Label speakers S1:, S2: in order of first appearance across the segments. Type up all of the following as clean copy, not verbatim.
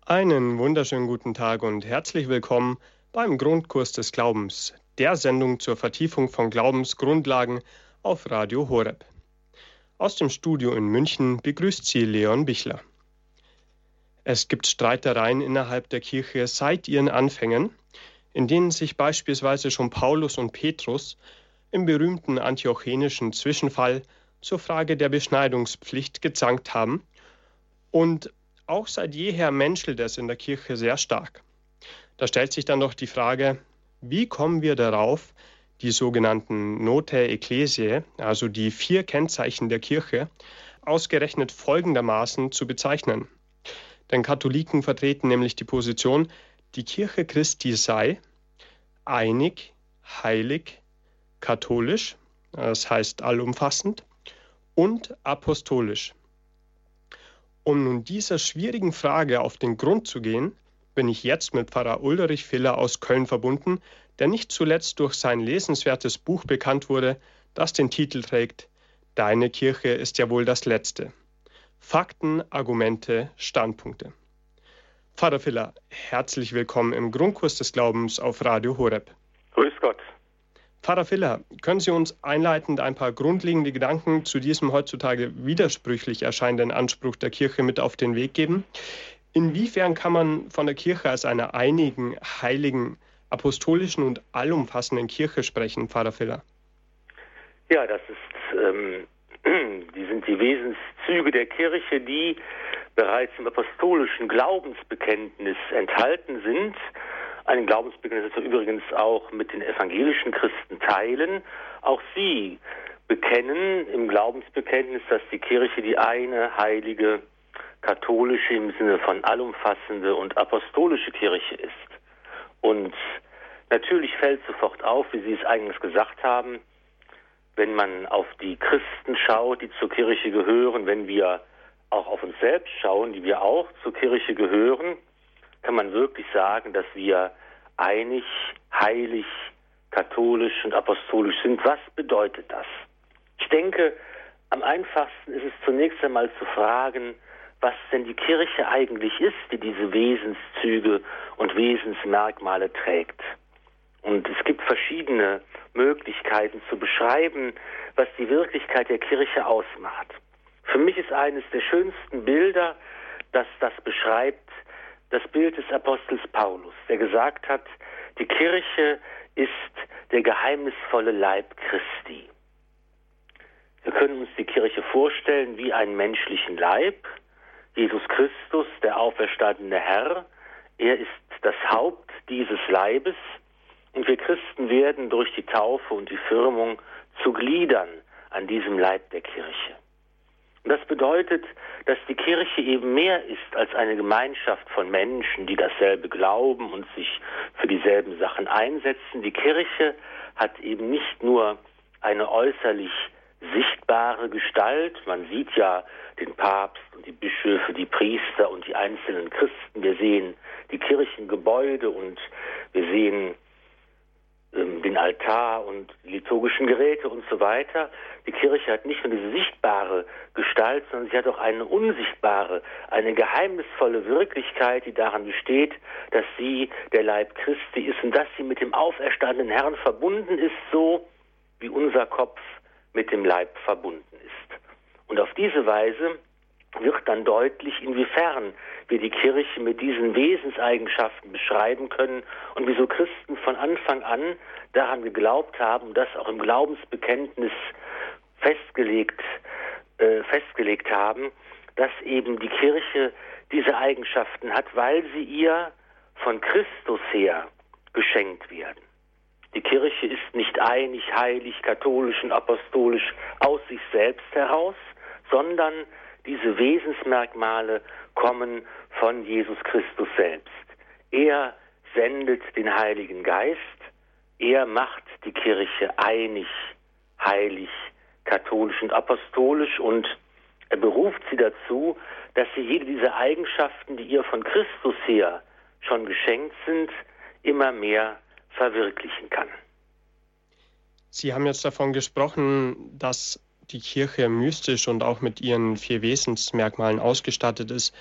S1: Einen wunderschönen guten Tag und herzlich willkommen beim Grundkurs des Glaubens, der Sendung zur Vertiefung von Glaubensgrundlagen auf Radio Horeb. Aus dem Studio in München begrüßt Sie Leon Bichler. Es gibt Streitereien innerhalb der Kirche seit ihren Anfängen, in denen sich beispielsweise schon Paulus und Petrus im berühmten antiochenischen Zwischenfall zur Frage der Beschneidungspflicht gezankt haben. Und auch seit jeher menschelt es in der Kirche sehr stark. Da stellt sich dann doch die Frage, wie kommen wir darauf, die sogenannten Notae Ecclesiae, also die 4 Kennzeichen der Kirche, ausgerechnet folgendermaßen zu bezeichnen. Denn Katholiken vertreten nämlich die Position, die Kirche Christi sei einig, heilig, katholisch, das heißt allumfassend, und apostolisch. Um nun dieser schwierigen Frage auf den Grund zu gehen, bin ich jetzt mit Pfarrer Ulrich Filler aus Köln verbunden, der nicht zuletzt durch sein lesenswertes Buch bekannt wurde, das den Titel trägt »Deine Kirche ist ja wohl das Letzte. Fakten, Argumente, Standpunkte«. Pfarrer Filler, herzlich willkommen im Grundkurs des Glaubens auf Radio Horeb.
S2: Grüß Gott.
S1: Pfarrer Filler, können Sie uns einleitend ein paar grundlegende Gedanken zu diesem heutzutage widersprüchlich erscheinenden Anspruch der Kirche mit auf den Weg geben? Inwiefern kann man von der Kirche als einer einigen, heiligen, apostolischen und allumfassenden Kirche sprechen, Pfarrer Filler?
S2: Ja, das ist, die sind die Wesenszüge der Kirche, die bereits im apostolischen Glaubensbekenntnis enthalten sind. Ein Glaubensbekenntnis, das wir übrigens auch mit den evangelischen Christen teilen. Auch sie bekennen im Glaubensbekenntnis, dass die Kirche die eine heilige, katholische im Sinne von allumfassende und apostolische Kirche ist. Und natürlich fällt sofort auf, wie Sie es eingangs gesagt haben, wenn man auf die Christen schaut, die zur Kirche gehören, wenn wir auch auf uns selbst schauen, die wir auch zur Kirche gehören, kann man wirklich sagen, dass wir einig, heilig, katholisch und apostolisch sind. Was bedeutet das? Ich denke, am einfachsten ist es zunächst einmal zu fragen, was denn die Kirche eigentlich ist, die diese Wesenszüge und Wesensmerkmale trägt. Und es gibt verschiedene Möglichkeiten zu beschreiben, was die Wirklichkeit der Kirche ausmacht. Für mich ist eines der schönsten Bilder, das das beschreibt, das Bild des Apostels Paulus, der gesagt hat, die Kirche ist der geheimnisvolle Leib Christi. Wir können uns die Kirche vorstellen wie einen menschlichen Leib. Jesus Christus, der auferstandene Herr, er ist das Haupt dieses Leibes und wir Christen werden durch die Taufe und die Firmung zu Gliedern an diesem Leib der Kirche. Und das bedeutet, dass die Kirche eben mehr ist als eine Gemeinschaft von Menschen, die dasselbe glauben und sich für dieselben Sachen einsetzen. Die Kirche hat eben nicht nur eine äußerlich sichtbare Gestalt. Man sieht ja den Papst und die Bischöfe, die Priester und die einzelnen Christen. Wir sehen die Kirchengebäude und wir sehen den Altar und die liturgischen Geräte und so weiter. Die Kirche hat nicht nur diese sichtbare Gestalt, sondern sie hat auch eine unsichtbare, eine geheimnisvolle Wirklichkeit, die daran besteht, dass sie der Leib Christi ist und dass sie mit dem auferstandenen Herrn verbunden ist, so wie unser Kopf mit dem Leib verbunden ist. Und auf diese Weise wird dann deutlich, inwiefern wir die Kirche mit diesen Wesenseigenschaften beschreiben können und wieso Christen von Anfang an daran geglaubt haben, das auch im Glaubensbekenntnis festgelegt haben, dass eben die Kirche diese Eigenschaften hat, weil sie ihr von Christus her geschenkt werden. Die Kirche ist nicht einig, heilig, katholisch und apostolisch aus sich selbst heraus, sondern diese Wesensmerkmale kommen von Jesus Christus selbst. Er sendet den Heiligen Geist, er macht die Kirche einig, heilig, katholisch und apostolisch und er beruft sie dazu, dass sie jede dieser Eigenschaften, die ihr von Christus her schon geschenkt sind, immer mehr verwirklichen kann.
S1: Sie haben jetzt davon gesprochen, dass die Kirche mystisch und auch mit ihren 4 Wesensmerkmalen ausgestattet ist.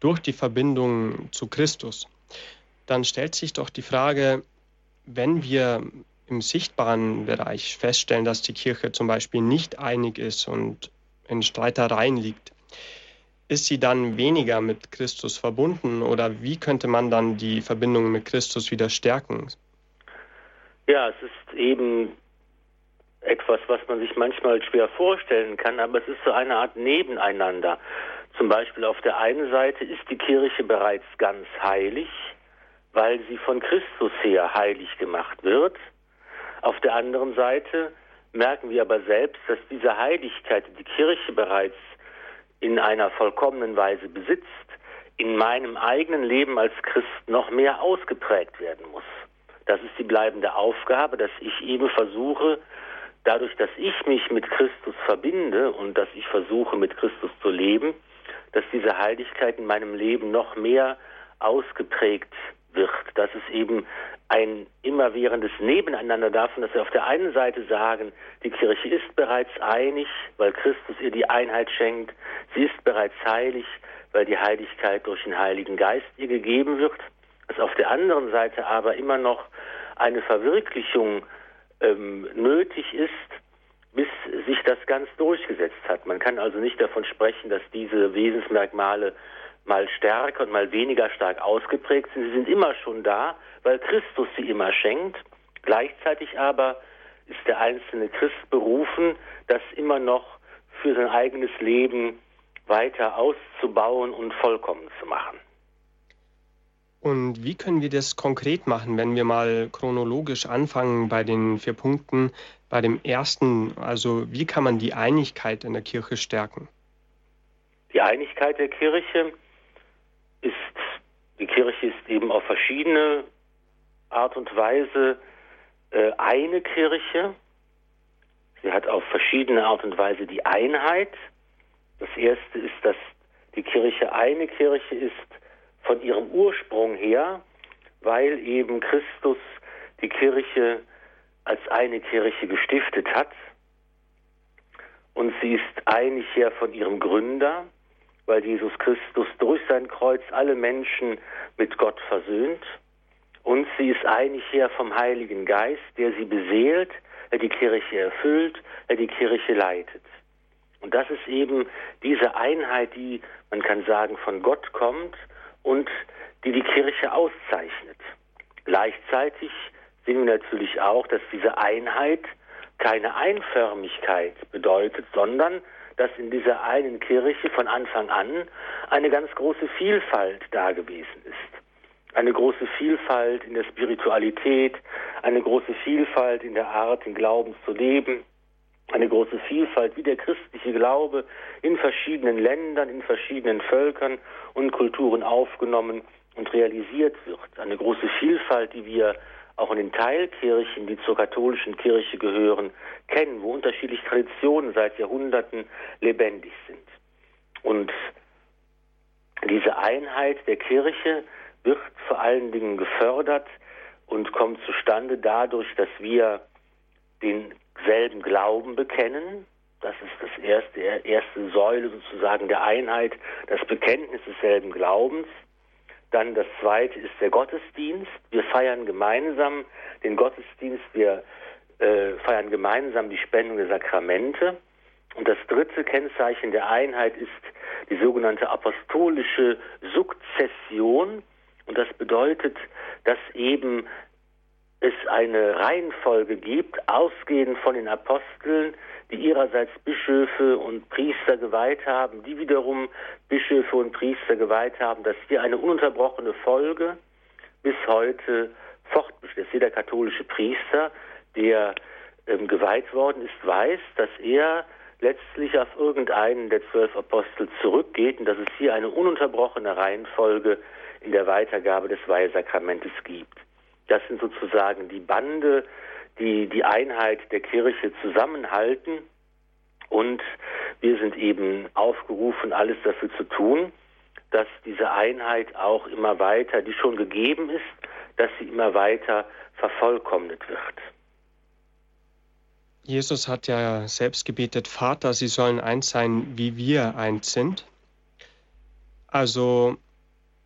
S1: durch die Verbindung zu Christus. Dann stellt sich doch die Frage, wenn wir im sichtbaren Bereich feststellen, dass die Kirche zum Beispiel nicht einig ist und in Streitereien liegt, ist sie dann weniger mit Christus verbunden oder wie könnte man dann die Verbindung mit Christus wieder stärken?
S2: Ja, es ist eben etwas, was man sich manchmal schwer vorstellen kann, aber es ist so eine Art Nebeneinander. Zum Beispiel auf der einen Seite ist die Kirche bereits ganz heilig, weil sie von Christus her heilig gemacht wird. Auf der anderen Seite merken wir aber selbst, dass diese Heiligkeit, die die Kirche bereits in einer vollkommenen Weise besitzt, in meinem eigenen Leben als Christ noch mehr ausgeprägt werden muss. Das ist die bleibende Aufgabe, dass ich eben versuche, dadurch, dass ich mich mit Christus verbinde und dass ich versuche, mit Christus zu leben, dass diese Heiligkeit in meinem Leben noch mehr ausgeprägt wird. Dass es eben ein immerwährendes Nebeneinander davon, dass wir auf der einen Seite sagen, die Kirche ist bereits einig, weil Christus ihr die Einheit schenkt. Sie ist bereits heilig, weil die Heiligkeit durch den Heiligen Geist ihr gegeben wird. Dass auf der anderen Seite aber immer noch eine Verwirklichung nötig ist, bis sich das ganz durchgesetzt hat. Man kann also nicht davon sprechen, dass diese Wesensmerkmale mal stärker und mal weniger stark ausgeprägt sind. Sie sind immer schon da, weil Christus sie immer schenkt. Gleichzeitig aber ist der einzelne Christ berufen, das immer noch für sein eigenes Leben weiter auszubauen und vollkommen zu machen.
S1: Und wie können wir das konkret machen, wenn wir mal chronologisch anfangen bei den 4 Punkten? Bei dem ersten, also wie kann man die Einigkeit in der Kirche stärken?
S2: Die Einigkeit der Kirche ist eben auf verschiedene Art und Weise eine Kirche. Sie hat auf verschiedene Art und Weise die Einheit. Das erste ist, dass die Kirche eine Kirche ist von ihrem Ursprung her, weil eben Christus die Kirche als eine Kirche gestiftet hat. Und sie ist einig her von ihrem Gründer, weil Jesus Christus durch sein Kreuz alle Menschen mit Gott versöhnt. Und sie ist einig her vom Heiligen Geist, der sie beseelt, der die Kirche erfüllt, der die Kirche leitet. Und das ist eben diese Einheit, die, man kann sagen, von Gott kommt und die die Kirche auszeichnet. Gleichzeitig sehen wir natürlich auch, dass diese Einheit keine Einförmigkeit bedeutet, sondern dass in dieser einen Kirche von Anfang an eine ganz große Vielfalt da gewesen ist. Eine große Vielfalt in der Spiritualität, eine große Vielfalt in der Art, den Glauben zu leben, eine große Vielfalt, wie der christliche Glaube in verschiedenen Ländern, in verschiedenen Völkern und Kulturen aufgenommen und realisiert wird. Eine große Vielfalt, die wir auch in den Teilkirchen, die zur katholischen Kirche gehören, kennen, wo unterschiedliche Traditionen seit Jahrhunderten lebendig sind. Und diese Einheit der Kirche wird vor allen Dingen gefördert und kommt zustande dadurch, dass wir denselben Glauben bekennen. Das ist die erste Säule sozusagen der Einheit, das Bekenntnis desselben Glaubens. Dann das zweite ist der Gottesdienst. Wir feiern gemeinsam den Gottesdienst, wir feiern gemeinsam die Spendung der Sakramente. Und das dritte Kennzeichen der Einheit ist die sogenannte apostolische Sukzession. Und das bedeutet, dass eben es eine Reihenfolge gibt, ausgehend von den Aposteln, die ihrerseits Bischöfe und Priester geweiht haben, die wiederum Bischöfe und Priester geweiht haben, dass hier eine ununterbrochene Folge bis heute fortbesteht. Jeder katholische Priester, der geweiht worden ist, weiß, dass er letztlich auf irgendeinen der 12 Apostel zurückgeht und dass es hier eine ununterbrochene Reihenfolge in der Weitergabe des Weihesakramentes gibt. Das sind sozusagen die Bande, die die Einheit der Kirche zusammenhalten, und wir sind eben aufgerufen, alles dafür zu tun, dass diese Einheit auch immer weiter, die schon gegeben ist, dass sie immer weiter vervollkommnet wird.
S1: Jesus hat ja selbst gebetet, Vater, sie sollen eins sein, wie wir eins sind. Also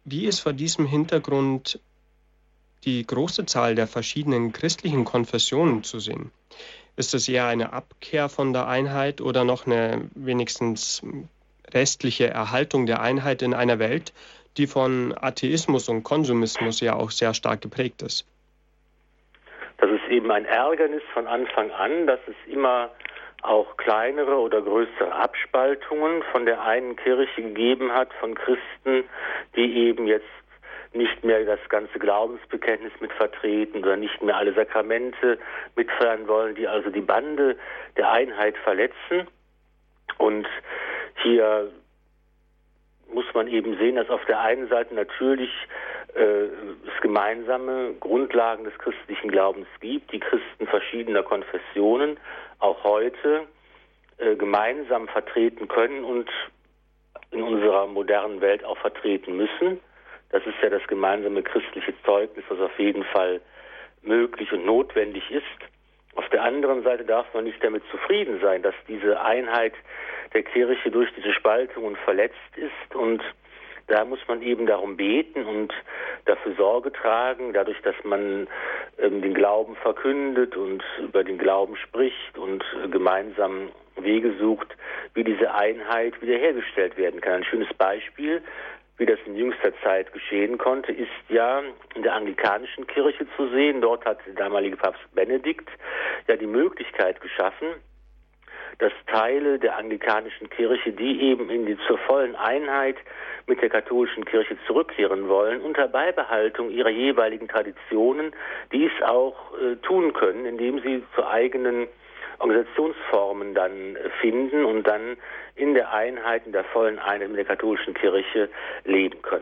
S1: Wie ist vor diesem Hintergrund die große Zahl der verschiedenen christlichen Konfessionen zu sehen? Ist es eher eine Abkehr von der Einheit oder noch eine wenigstens restliche Erhaltung der Einheit in einer Welt, die von Atheismus und Konsumismus ja auch sehr stark geprägt ist?
S2: Das ist eben ein Ärgernis von Anfang an, dass es immer auch kleinere oder größere Abspaltungen von der einen Kirche gegeben hat, von Christen, die eben jetzt nicht mehr das ganze Glaubensbekenntnis mit vertreten oder nicht mehr alle Sakramente mitfeiern wollen, die also die Bande der Einheit verletzen. Und hier muss man eben sehen, dass auf der einen Seite natürlich es gemeinsame Grundlagen des christlichen Glaubens gibt, die Christen verschiedener Konfessionen auch heute gemeinsam vertreten können und in unserer modernen Welt auch vertreten müssen. Das ist ja das gemeinsame christliche Zeugnis, was auf jeden Fall möglich und notwendig ist. Auf der anderen Seite darf man nicht damit zufrieden sein, dass diese Einheit der Kirche durch diese Spaltungen verletzt ist, und da muss man eben darum beten und dafür Sorge tragen, dadurch, dass man den Glauben verkündet und über den Glauben spricht und gemeinsam Wege sucht, wie diese Einheit wiederhergestellt werden kann. Ein schönes Beispiel, wie das in jüngster Zeit geschehen konnte, ist ja in der anglikanischen Kirche zu sehen. Dort hat der damalige Papst Benedikt ja die Möglichkeit geschaffen, dass Teile der anglikanischen Kirche, die eben zur vollen Einheit mit der katholischen Kirche zurückkehren wollen, unter Beibehaltung ihrer jeweiligen Traditionen dies auch tun können, indem sie zu eigenen Organisationsformen dann finden und dann in der Einheit, in der vollen Einheit mit der katholischen Kirche leben können.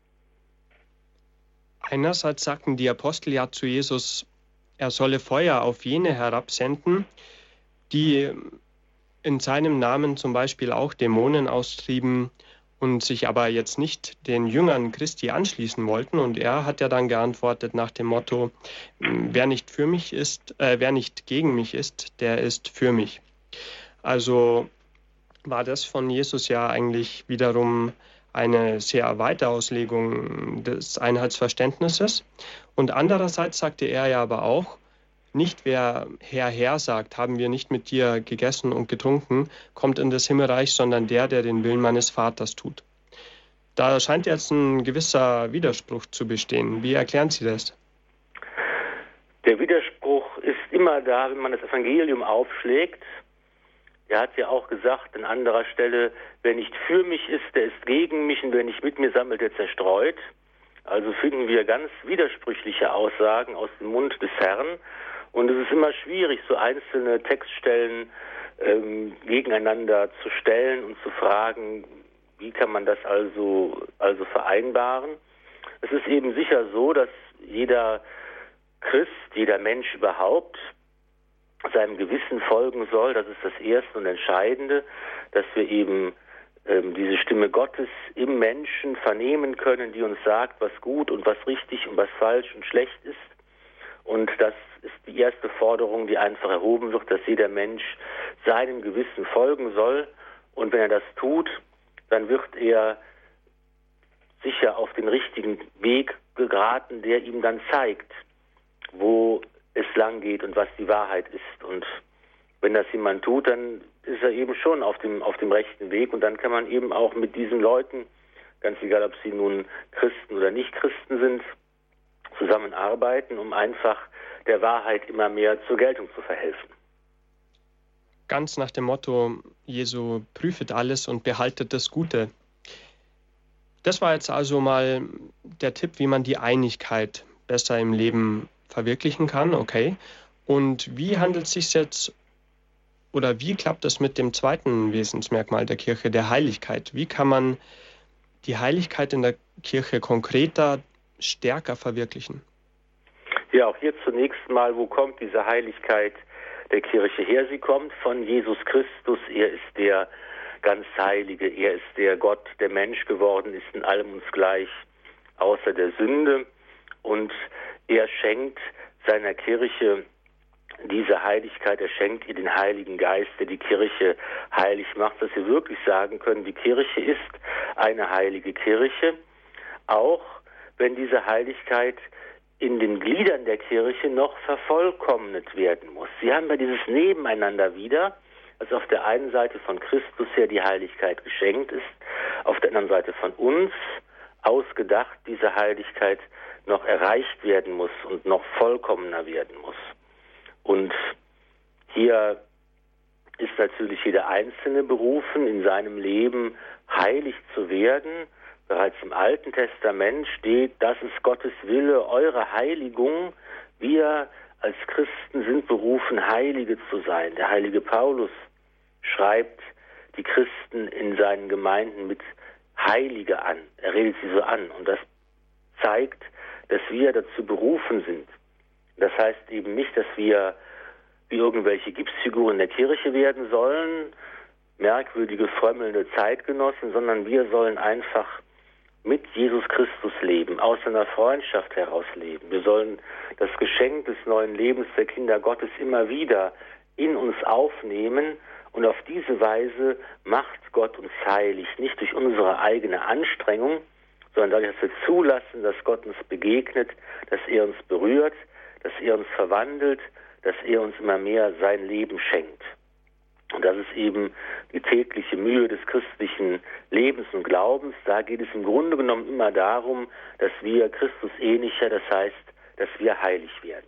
S1: Einerseits sagten die Apostel ja zu Jesus, er solle Feuer auf jene herabsenden, die in seinem Namen zum Beispiel auch Dämonen austrieben und sich aber jetzt nicht den Jüngern Christi anschließen wollten. Und er hat ja dann geantwortet nach dem Motto, wer nicht gegen mich ist, der ist für mich. Also war das von Jesus ja eigentlich wiederum eine sehr weite Auslegung des Einheitsverständnisses. Und andererseits sagte er ja aber auch, nicht wer Herr, Herr sagt, haben wir nicht mit dir gegessen und getrunken, kommt in das Himmelreich, sondern der den Willen meines Vaters tut. Da scheint jetzt ein gewisser Widerspruch zu bestehen. Wie erklären Sie das?
S2: Der Widerspruch ist immer da, wenn man das Evangelium aufschlägt. Er hat ja auch gesagt an anderer Stelle, wer nicht für mich ist, der ist gegen mich, und wer nicht mit mir sammelt, der zerstreut. Also finden wir ganz widersprüchliche Aussagen aus dem Mund des Herrn. Und es ist immer schwierig, so einzelne Textstellen gegeneinander zu stellen und zu fragen, wie kann man das also vereinbaren. Es ist eben sicher so, dass jeder Christ, jeder Mensch überhaupt seinem Gewissen folgen soll. Das ist das Erste und Entscheidende, dass wir eben diese Stimme Gottes im Menschen vernehmen können, die uns sagt, was gut und was richtig und was falsch und schlecht ist. Und das ist die erste Forderung, die einfach erhoben wird, dass jeder Mensch seinem Gewissen folgen soll. Und wenn er das tut, dann wird er sicher auf den richtigen Weg geraten, der ihm dann zeigt, wo es lang geht und was die Wahrheit ist. Und wenn das jemand tut, dann ist er eben schon auf dem rechten Weg, und dann kann man eben auch mit diesen Leuten, ganz egal ob sie nun Christen oder nicht Christen sind, zusammenarbeiten, um einfach der Wahrheit immer mehr zur Geltung zu verhelfen.
S1: Ganz nach dem Motto Jesu, prüfet alles und behaltet das Gute. Das war jetzt also mal der Tipp, wie man die Einigkeit besser im Leben verwirklichen kann, okay. Und wie handelt es sich jetzt, oder wie klappt es mit dem zweiten Wesensmerkmal der Kirche, der Heiligkeit? Wie kann man die Heiligkeit in der Kirche konkreter, stärker verwirklichen?
S2: Ja, auch hier zunächst mal, wo kommt diese Heiligkeit der Kirche her? Sie kommt von Jesus Christus. Er ist der ganz Heilige. Er ist der Gott, der Mensch geworden ist, in allem uns gleich, außer der Sünde. Und er schenkt seiner Kirche diese Heiligkeit, er schenkt ihr den Heiligen Geist, der die Kirche heilig macht, dass wir wirklich sagen können, die Kirche ist eine heilige Kirche, auch wenn diese Heiligkeit in den Gliedern der Kirche noch vervollkommnet werden muss. Sie haben ja dieses Nebeneinander wieder, also auf der einen Seite von Christus her die Heiligkeit geschenkt ist, auf der anderen Seite von uns ausgedacht diese Heiligkeit noch erreicht werden muss und noch vollkommener werden muss. Und hier ist natürlich jeder Einzelne berufen, in seinem Leben heilig zu werden. Bereits im Alten Testament steht, das ist Gottes Wille, eure Heiligung. Wir als Christen sind berufen, Heilige zu sein. Der heilige Paulus schreibt die Christen in seinen Gemeinden mit Heilige an. Er redet sie so an. Und das zeigt, dass wir dazu berufen sind. Das heißt eben nicht, dass wir wie irgendwelche Gipsfiguren der Kirche werden sollen, merkwürdige, frömmelnde Zeitgenossen, sondern wir sollen einfach mit Jesus Christus leben, aus seiner Freundschaft heraus leben. Wir sollen das Geschenk des neuen Lebens der Kinder Gottes immer wieder in uns aufnehmen und auf diese Weise macht Gott uns heilig, nicht durch unsere eigene Anstrengung, sondern dadurch, dass wir zulassen, dass Gott uns begegnet, dass er uns berührt, dass er uns verwandelt, dass er uns immer mehr sein Leben schenkt. Und das ist eben die tägliche Mühe des christlichen Lebens und Glaubens. Da geht es im Grunde genommen immer darum, dass wir Christus ähnlicher, das heißt, dass wir heilig werden.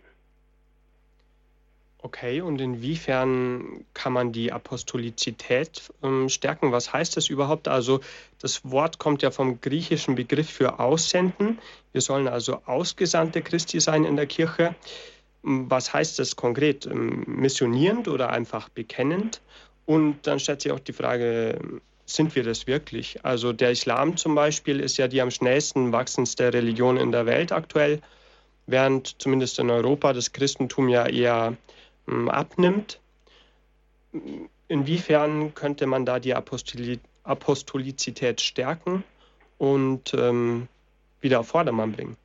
S1: Okay, und inwiefern kann man die Apostolizität stärken? Was heißt das überhaupt? Also das Wort kommt ja vom griechischen Begriff für Aussenden. Wir sollen also Ausgesandte Christi sein in der Kirche. Was heißt das konkret? Missionierend oder einfach bekennend? Und dann stellt sich auch die Frage, sind wir das wirklich? Also der Islam zum Beispiel ist ja die am schnellsten wachsendste Religion in der Welt aktuell, während zumindest in Europa das Christentum ja eher abnimmt. Inwiefern könnte man da die Apostolizität stärken und wieder auf Vordermann bringen?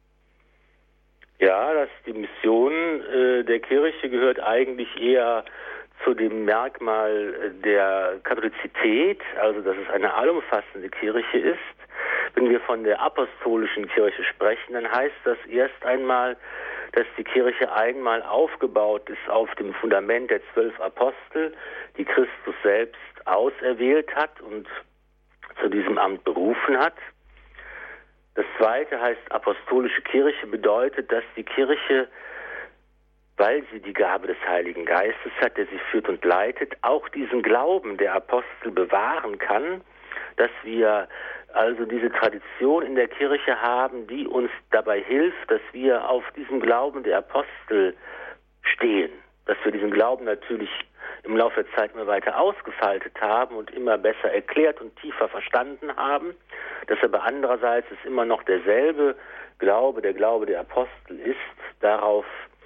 S2: Ja, die Mission der Kirche gehört eigentlich eher zu dem Merkmal der Katholizität, also dass es eine allumfassende Kirche ist. Wenn wir von der apostolischen Kirche sprechen, dann heißt das erst einmal, dass die Kirche einmal aufgebaut ist auf dem Fundament der 12 Apostel, die Christus selbst auserwählt hat und zu diesem Amt berufen hat. Das zweite heißt, apostolische Kirche bedeutet, dass die Kirche, weil sie die Gabe des Heiligen Geistes hat, der sie führt und leitet, auch diesen Glauben der Apostel bewahren kann, dass wir also diese Tradition in der Kirche haben, die uns dabei hilft, dass wir auf diesem Glauben der Apostel stehen, dass wir diesen Glauben natürlich im Laufe der Zeit immer weiter ausgefaltet haben und immer besser erklärt und tiefer verstanden haben, dass aber andererseits es immer noch derselbe Glaube, der Glaube der Apostel ist. Darauf,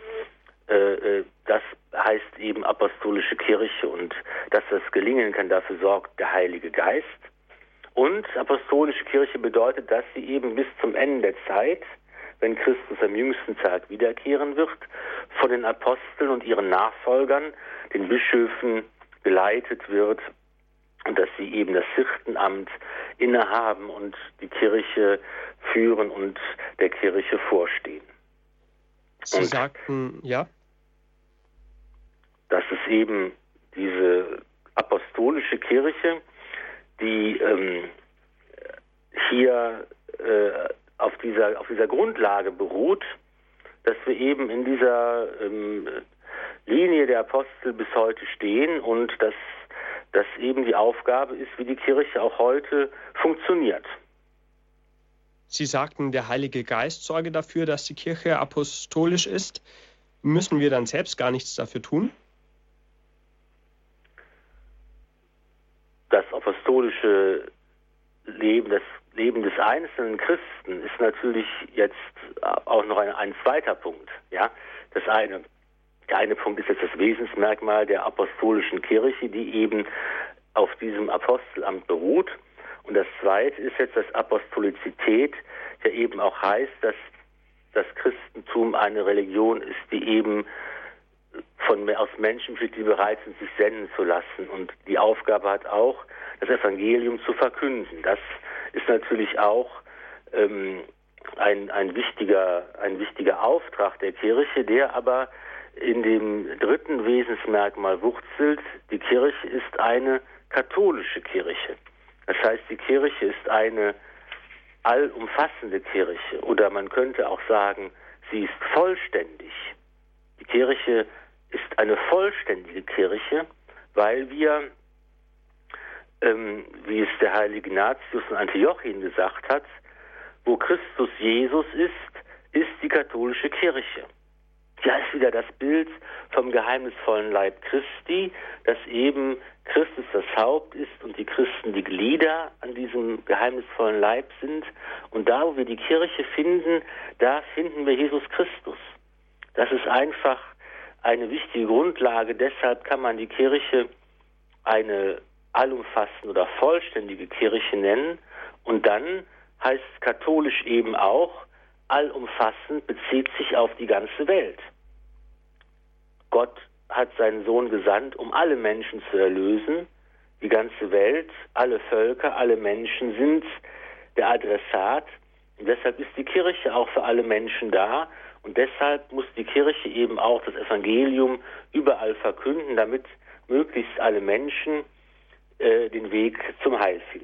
S2: das heißt eben apostolische Kirche, und dass das gelingen kann, dafür sorgt der Heilige Geist. Und apostolische Kirche bedeutet, dass sie eben bis zum Ende der Zeit, wenn Christus am jüngsten Tag wiederkehren wird, von den Aposteln und ihren Nachfolgern, den Bischöfen, geleitet wird und dass sie eben das Hirtenamt innehaben und die Kirche führen und der Kirche vorstehen.
S1: Sie sagten, ja?
S2: Das ist eben diese apostolische Kirche, die hier auf dieser Grundlage beruht, dass wir eben in dieser Linie der Apostel bis heute stehen und dass das eben die Aufgabe ist, wie die Kirche auch heute funktioniert.
S1: Sie sagten, der Heilige Geist sorge dafür, dass die Kirche apostolisch ist. Müssen wir dann selbst gar nichts dafür tun?
S2: Das apostolische Leben, das Leben des einzelnen Christen ist natürlich jetzt auch noch ein zweiter Punkt. Ja, der eine Punkt ist jetzt das Wesensmerkmal der apostolischen Kirche, die eben auf diesem Apostelamt beruht. Und das zweite ist jetzt, dass Apostolizität ja eben auch heißt, dass das Christentum eine Religion ist, die eben aus Menschen besteht, die bereit sind, sich senden zu lassen, und die Aufgabe hat auch, das Evangelium zu verkünden. Das ist natürlich auch ein wichtiger Auftrag der Kirche, der aber in dem dritten Wesensmerkmal wurzelt. Die Kirche ist eine katholische Kirche. Das heißt, die Kirche ist eine allumfassende Kirche, oder man könnte auch sagen, sie ist vollständig. Die Kirche ist eine vollständige Kirche, weil wir, wie es der heilige Ignatius in Antiochien gesagt hat, wo Christus Jesus ist die katholische Kirche. Ja, ist wieder das Bild vom geheimnisvollen Leib Christi, dass eben Christus das Haupt ist und die Christen die Glieder an diesem geheimnisvollen Leib sind. Und da, wo wir die Kirche finden, da finden wir Jesus Christus. Das ist einfach eine wichtige Grundlage. Deshalb kann man die Kirche eine allumfassende oder vollständige Kirche nennen. Und dann heißt katholisch eben auch, allumfassend bezieht sich auf die ganze Welt. Gott hat seinen Sohn gesandt, um alle Menschen zu erlösen. Die ganze Welt, alle Völker, alle Menschen sind der Adressat. Und deshalb ist die Kirche auch für alle Menschen da. Und deshalb muss die Kirche eben auch das Evangelium überall verkünden, damit möglichst alle Menschen den Weg zum Heil finden.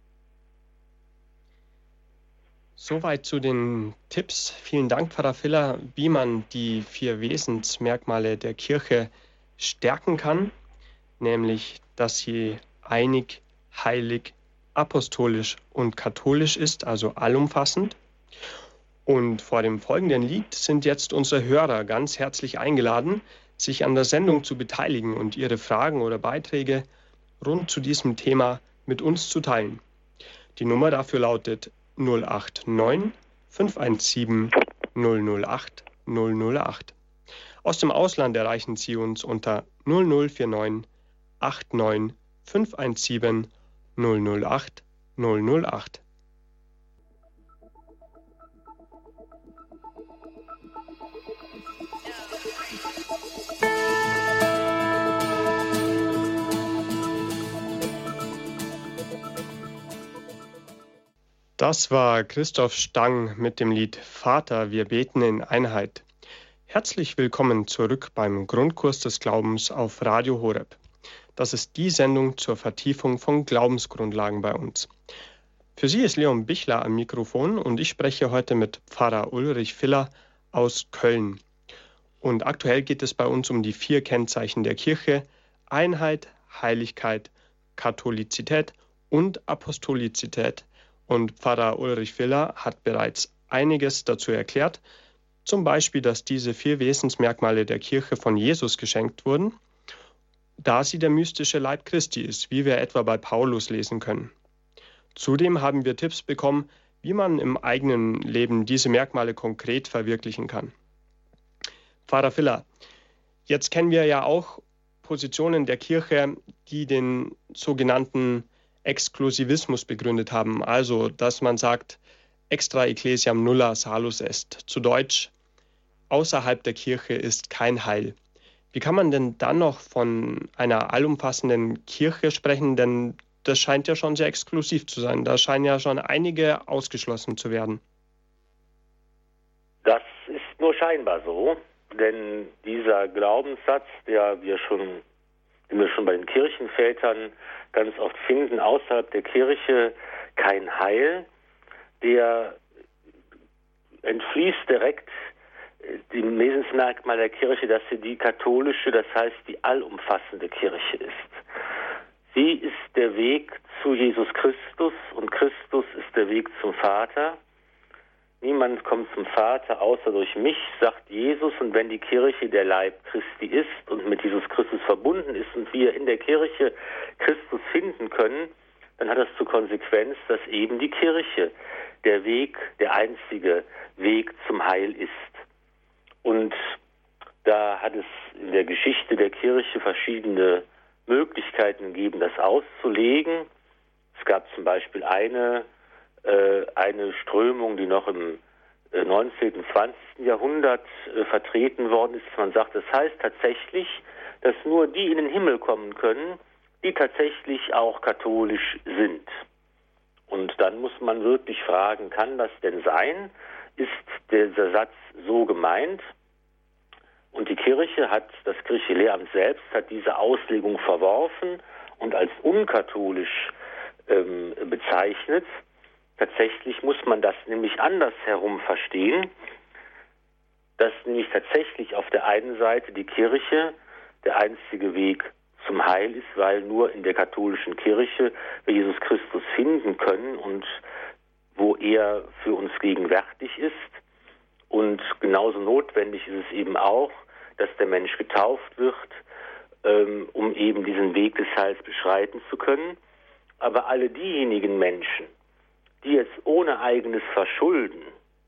S1: Soweit zu den Tipps. Vielen Dank, Pfarrer Viller, wie man die 4 Wesensmerkmale der Kirche stärken kann, nämlich, dass sie einig, heilig, apostolisch und katholisch ist, also allumfassend. Und vor dem folgenden Lied sind jetzt unsere Hörer ganz herzlich eingeladen, sich an der Sendung zu beteiligen und ihre Fragen oder Beiträge rund zu diesem Thema mit uns zu teilen. Die Nummer dafür lautet 089 517 008 008. Aus dem Ausland erreichen Sie uns unter 0049 89 517 008 008. Das war Christoph Stang mit dem Lied Vater, wir beten in Einheit. Herzlich willkommen zurück beim Grundkurs des Glaubens auf Radio Horeb. Das ist die Sendung zur Vertiefung von Glaubensgrundlagen bei uns. Für Sie ist Leon Bichler am Mikrofon und ich spreche heute mit Pfarrer Ulrich Viller aus Köln. Und aktuell geht es bei uns um die 4 Kennzeichen der Kirche: Einheit, Heiligkeit, Katholizität und Apostolizität. Und Pfarrer Ulrich Viller hat bereits einiges dazu erklärt, zum Beispiel, dass diese 4 Wesensmerkmale der Kirche von Jesus geschenkt wurden, da sie der mystische Leib Christi ist, wie wir etwa bei Paulus lesen können. Zudem haben wir Tipps bekommen, wie man im eigenen Leben diese Merkmale konkret verwirklichen kann. Pfarrer Viller, jetzt kennen wir ja auch Positionen der Kirche, die den sogenannten Exklusivismus begründet haben, also dass man sagt, extra ecclesiam nulla salus est, zu Deutsch, außerhalb der Kirche ist kein Heil. Wie kann man denn dann noch von einer allumfassenden Kirche sprechen, denn das scheint ja schon sehr exklusiv zu sein, da scheinen ja schon einige ausgeschlossen zu werden.
S2: Das ist nur scheinbar so, denn dieser Glaubenssatz, den wir schon bei den Kirchenvätern ganz oft finden, außerhalb der Kirche kein Heil, der entfließt direkt dem Wesensmerkmal der Kirche, dass sie die katholische, das heißt die allumfassende Kirche ist. Sie ist der Weg zu Jesus Christus und Christus ist der Weg zum Vater. Niemand kommt zum Vater außer durch mich, sagt Jesus. Und wenn die Kirche der Leib Christi ist und mit Jesus Christus verbunden ist und wir in der Kirche Christus finden können, dann hat das zur Konsequenz, dass eben die Kirche der Weg, der einzige Weg zum Heil ist. Und da hat es in der Geschichte der Kirche verschiedene Möglichkeiten gegeben, das auszulegen. Es gab zum Beispiel eine Strömung, die noch im 19. und 20. Jahrhundert vertreten worden ist. Man sagt, das heißt tatsächlich, dass nur die in den Himmel kommen können, die tatsächlich auch katholisch sind. Und dann muss man wirklich fragen, kann das denn sein? Ist dieser Satz so gemeint? Und die Kirche hat, das kirchliche Lehramt selbst hat diese Auslegung verworfen und als unkatholisch bezeichnet. Tatsächlich muss man das nämlich andersherum verstehen, dass nämlich tatsächlich auf der einen Seite die Kirche der einzige Weg zum Heil ist, weil nur in der katholischen Kirche wir Jesus Christus finden können und wo er für uns gegenwärtig ist. Und genauso notwendig ist es eben auch, dass der Mensch getauft wird, um eben diesen Weg des Heils beschreiten zu können. Aber alle diejenigen Menschen, die jetzt ohne eigenes Verschulden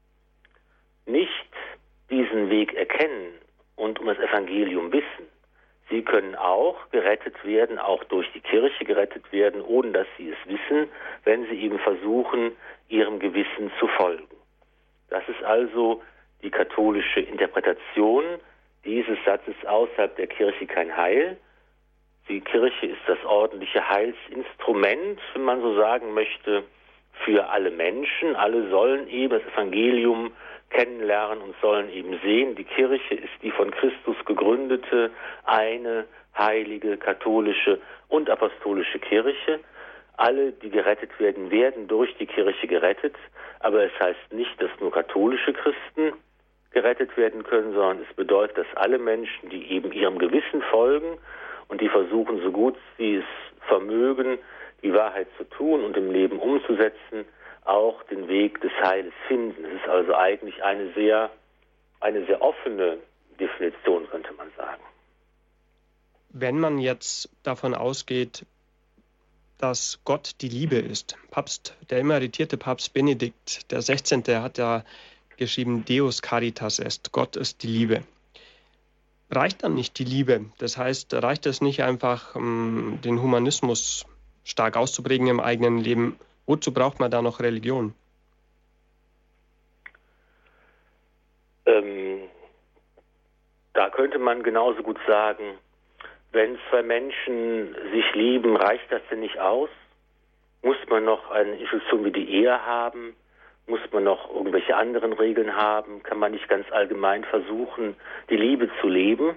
S2: nicht diesen Weg erkennen und um das Evangelium wissen, sie können auch gerettet werden, auch durch die Kirche gerettet werden, ohne dass sie es wissen, wenn sie eben versuchen, ihrem Gewissen zu folgen. Das ist also die katholische Interpretation dieses Satzes: außerhalb der Kirche kein Heil. Die Kirche ist das ordentliche Heilsinstrument, wenn man so sagen möchte, für alle Menschen. Alle sollen eben das Evangelium kennenlernen und sollen eben sehen, die Kirche ist die von Christus gegründete, eine heilige, katholische und apostolische Kirche. Alle, die gerettet werden, werden durch die Kirche gerettet, aber es heißt nicht, dass nur katholische Christen gerettet werden können, sondern es bedeutet, dass alle Menschen, die eben ihrem Gewissen folgen und die versuchen, so gut sie es vermögen, die Wahrheit zu tun und im Leben umzusetzen, auch den Weg des Heiles finden. Es ist also eigentlich eine sehr offene Definition, könnte man sagen.
S1: Wenn man jetzt davon ausgeht, dass Gott die Liebe ist, der emeritierte Papst Benedikt der 16. hat ja geschrieben, Deus caritas est, Gott ist die Liebe. Reicht dann nicht die Liebe? Das heißt, reicht es nicht einfach, den Humanismus stark auszuprägen im eigenen Leben? Wozu braucht man da noch Religion?
S2: Da könnte man genauso gut sagen, wenn zwei Menschen sich lieben, reicht das denn nicht aus? Muss man noch eine Institution wie die Ehe haben? Muss man noch irgendwelche anderen Regeln haben? Kann man nicht ganz allgemein versuchen, die Liebe zu leben?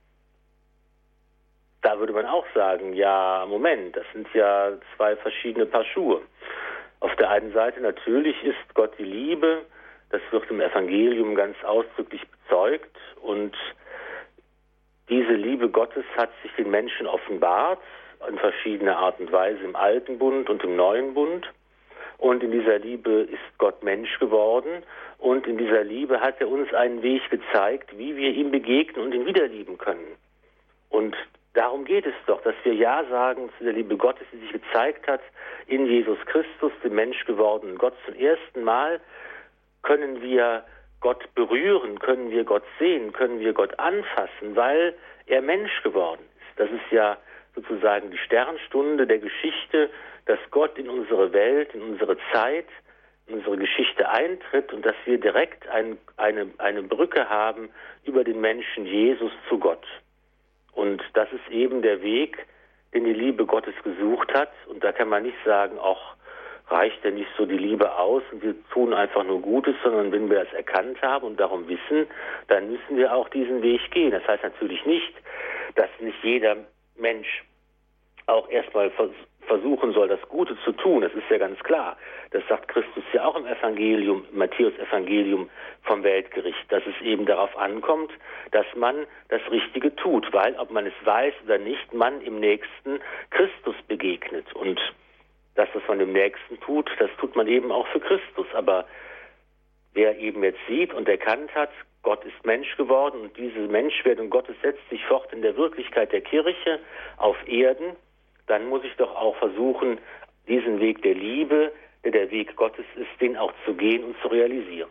S2: Da würde man auch sagen, ja, Moment, das sind ja zwei verschiedene Paar Schuhe. Auf der einen Seite natürlich ist Gott die Liebe, das wird im Evangelium ganz ausdrücklich bezeugt, und diese Liebe Gottes hat sich den Menschen offenbart, in verschiedener Art und Weise im Alten Bund und im Neuen Bund. Und in dieser Liebe ist Gott Mensch geworden, und in dieser Liebe hat er uns einen Weg gezeigt, wie wir ihm begegnen und ihn wiederlieben können. Und darum geht es doch, dass wir Ja sagen zu der Liebe Gottes, die sich gezeigt hat in Jesus Christus, dem Mensch gewordenen Gott. Zum ersten Mal können wir Gott berühren, können wir Gott sehen, können wir Gott anfassen, weil er Mensch geworden ist. Das ist ja sozusagen die Sternstunde der Geschichte, dass Gott in unsere Welt, in unsere Zeit, in unsere Geschichte eintritt und dass wir direkt eine Brücke haben über den Menschen Jesus zu Gott. Und das ist eben der Weg, den die Liebe Gottes gesucht hat. Und da kann man nicht sagen, ach, reicht denn nicht so die Liebe aus und wir tun einfach nur Gutes, sondern wenn wir das erkannt haben und darum wissen, dann müssen wir auch diesen Weg gehen. Das heißt natürlich nicht, dass nicht jeder Mensch auch erstmal versuchen soll, das Gute zu tun. Das ist ja ganz klar. Das sagt Christus ja auch im Evangelium, im Matthäus-Evangelium vom Weltgericht, dass es eben darauf ankommt, dass man das Richtige tut, weil, ob man es weiß oder nicht, man im Nächsten Christus begegnet. Und das, was man im Nächsten tut, das tut man eben auch für Christus. Aber wer eben jetzt sieht und erkannt hat, Gott ist Mensch geworden und diese Menschwerdung Gottes setzt sich fort in der Wirklichkeit der Kirche auf Erden, dann muss ich doch auch versuchen, diesen Weg der Liebe, der der Weg Gottes ist, den auch zu gehen und zu realisieren.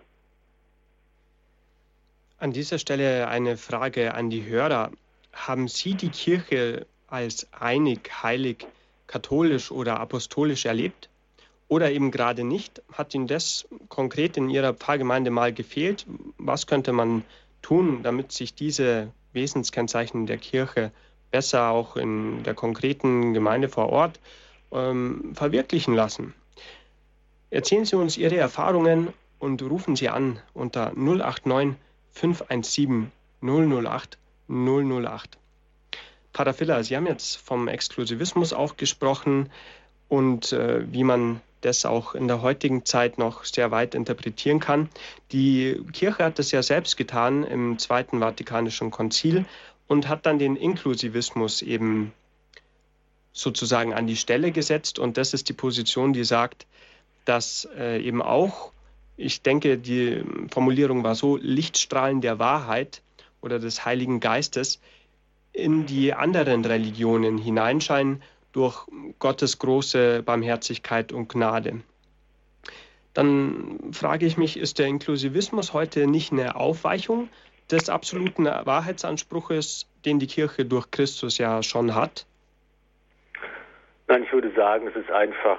S1: An dieser Stelle eine Frage an die Hörer. Haben Sie die Kirche als einig, heilig, katholisch oder apostolisch erlebt? Oder eben gerade nicht? Hat Ihnen das konkret in Ihrer Pfarrgemeinde mal gefehlt? Was könnte man tun, damit sich diese Wesenskennzeichen der Kirche besser auch in der konkreten Gemeinde vor Ort verwirklichen lassen? Erzählen Sie uns Ihre Erfahrungen und rufen Sie an unter 089 517 008 008. Pater Viller, Sie haben jetzt vom Exklusivismus auch gesprochen und wie man das auch in der heutigen Zeit noch sehr weit interpretieren kann. Die Kirche hat das ja selbst getan im Zweiten Vatikanischen Konzil und hat dann den Inklusivismus eben sozusagen an die Stelle gesetzt. Und das ist die Position, die sagt, dass eben auch, ich denke, die Formulierung war so, Lichtstrahlen der Wahrheit oder des Heiligen Geistes in die anderen Religionen hineinscheinen durch Gottes große Barmherzigkeit und Gnade. Dann frage ich mich, ist der Inklusivismus heute nicht eine Aufweichung des absoluten Wahrheitsanspruches, den die Kirche durch Christus ja schon hat?
S2: Nein, ich würde sagen, es ist einfach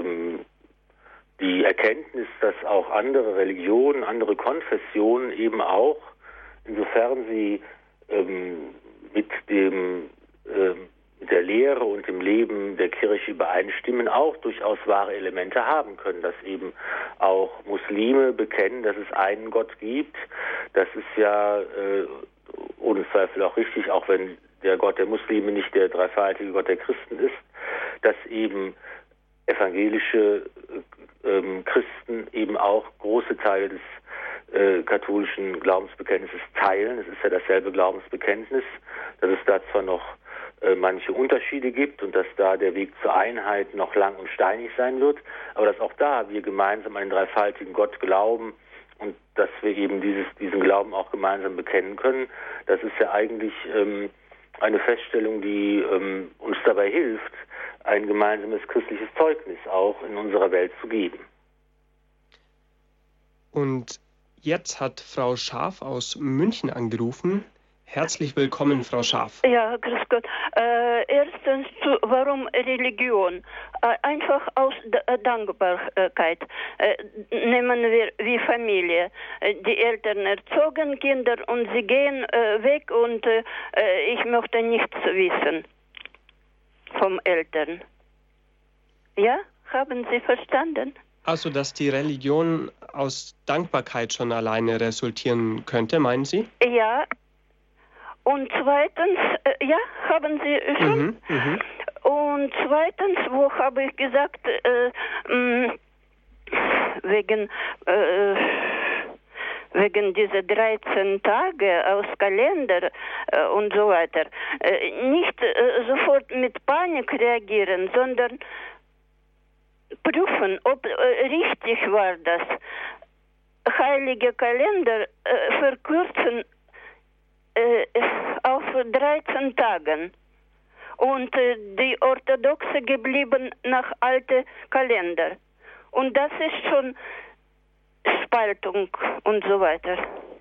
S2: die Erkenntnis, dass auch andere Religionen, andere Konfessionen eben auch, insofern sie mit der Lehre und dem Leben der Kirche übereinstimmen, auch durchaus wahre Elemente haben können, dass eben auch Muslime bekennen, dass es einen Gott gibt. Das ist ja ohne Zweifel auch richtig, auch wenn der Gott der Muslime nicht der dreifaltige Gott der Christen ist, dass eben evangelische Christen eben auch große Teile des katholischen Glaubensbekenntnisses teilen. Es ist ja dasselbe Glaubensbekenntnis, dass es da zwar noch manche Unterschiede gibt und dass da der Weg zur Einheit noch lang und steinig sein wird, aber dass auch da wir gemeinsam an den dreifaltigen Gott glauben und dass wir eben diesen Glauben auch gemeinsam bekennen können, das ist ja eigentlich eine Feststellung, die uns dabei hilft, ein gemeinsames christliches Zeugnis auch in unserer Welt zu geben.
S1: Und jetzt hat Frau Schaaf aus München angerufen. Herzlich willkommen, Frau Schaaf.
S3: Ja, grüß Gott. Erstens, warum Religion? Einfach aus Dankbarkeit. Nehmen wir wie Familie. Die Eltern erzogen Kinder und sie gehen weg und ich möchte nichts wissen vom Eltern. Ja, haben Sie verstanden?
S1: Also, dass die Religion aus Dankbarkeit schon alleine resultieren könnte, meinen Sie?
S3: Ja. Und zweitens, ja, haben Sie schon. Und zweitens, wo habe ich gesagt, wegen dieser 13 Tage aus Kalender und so weiter, nicht sofort mit Panik reagieren, sondern prüfen, ob richtig war das. Heilige Kalender verkürzen auf 13 Tagen und die Orthodoxe geblieben nach alten Kalender. Und das ist schon Spaltung und so weiter.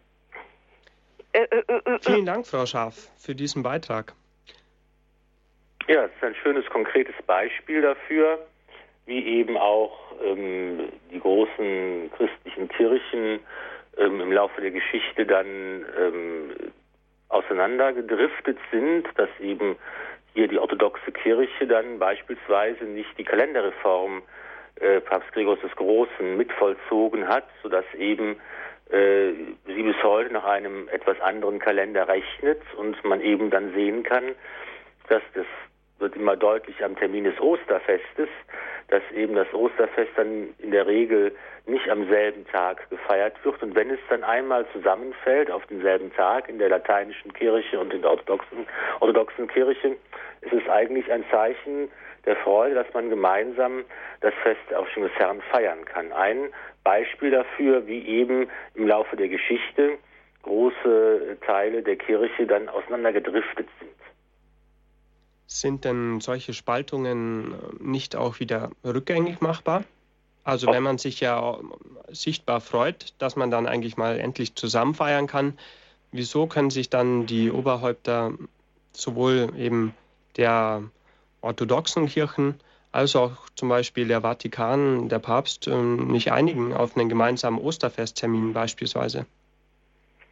S1: Vielen Dank, Frau Schaaf, für diesen Beitrag.
S2: Ja, es ist ein schönes, konkretes Beispiel dafür, wie eben auch die großen christlichen Kirchen im Laufe der Geschichte dann auseinandergedriftet sind, dass eben hier die orthodoxe Kirche dann beispielsweise nicht die Kalenderreform Papst Gregors des Großen mitvollzogen hat, sodass eben sie bis heute nach einem etwas anderen Kalender rechnet und man eben dann sehen kann, dass das wird immer deutlich am Termin des Osterfestes, dass eben das Osterfest dann in der Regel nicht am selben Tag gefeiert wird. Und wenn es dann einmal zusammenfällt auf denselben Tag in der lateinischen Kirche und in der orthodoxen Kirche, ist es eigentlich ein Zeichen der Freude, dass man gemeinsam das Fest auch schon des Herrn feiern kann. Ein Beispiel dafür, wie eben im Laufe der Geschichte große Teile der Kirche dann auseinandergedriftet sind.
S1: Sind denn solche Spaltungen nicht auch wieder rückgängig machbar? Also wenn man sich ja sichtbar freut, dass man dann eigentlich mal endlich zusammen feiern kann, wieso können sich dann die Oberhäupter sowohl eben der orthodoxen Kirchen als auch zum Beispiel der Vatikan, der Papst, nicht einigen auf einen gemeinsamen Osterfesttermin beispielsweise?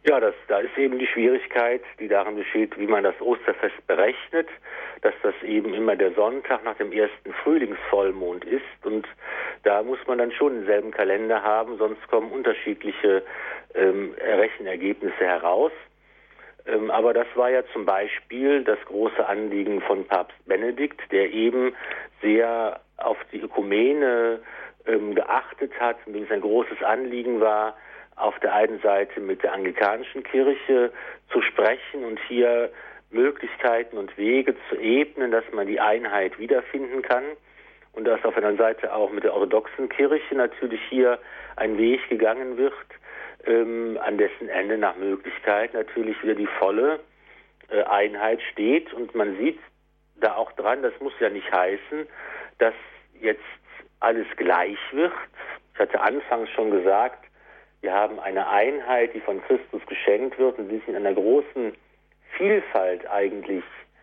S2: Ja, da ist eben die Schwierigkeit, die darin besteht, wie man das Osterfest berechnet, dass das eben immer der Sonntag nach dem ersten Frühlingsvollmond ist, und da muss man dann schon denselben Kalender haben, sonst kommen unterschiedliche Rechenergebnisse heraus. Aber das war ja zum Beispiel das große Anliegen von Papst Benedikt, der eben sehr auf die Ökumene geachtet hat, und dem es ein großes Anliegen war, auf der einen Seite mit der anglikanischen Kirche zu sprechen und hier Möglichkeiten und Wege zu ebnen, dass man die Einheit wiederfinden kann, und dass auf der anderen Seite auch mit der orthodoxen Kirche natürlich hier ein Weg gegangen wird, an dessen Ende nach Möglichkeit natürlich wieder die volle Einheit steht. Und man sieht da auch dran, das muss ja nicht heißen, dass jetzt alles gleich wird. Ich hatte anfangs schon gesagt, wir haben eine Einheit, die von Christus geschenkt wird und die sich in einer großen Vielfalt eigentlich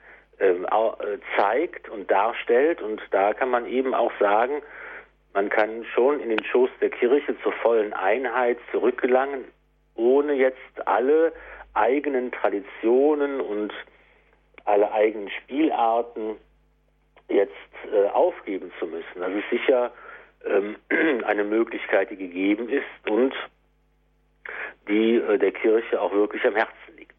S2: zeigt und darstellt. Und da kann man eben auch sagen, man kann schon in den Schoß der Kirche zur vollen Einheit zurückgelangen, ohne jetzt alle eigenen Traditionen und alle eigenen Spielarten jetzt aufgeben zu müssen. Das ist sicher eine Möglichkeit, die gegeben ist und die der Kirche auch wirklich am Herzen liegt.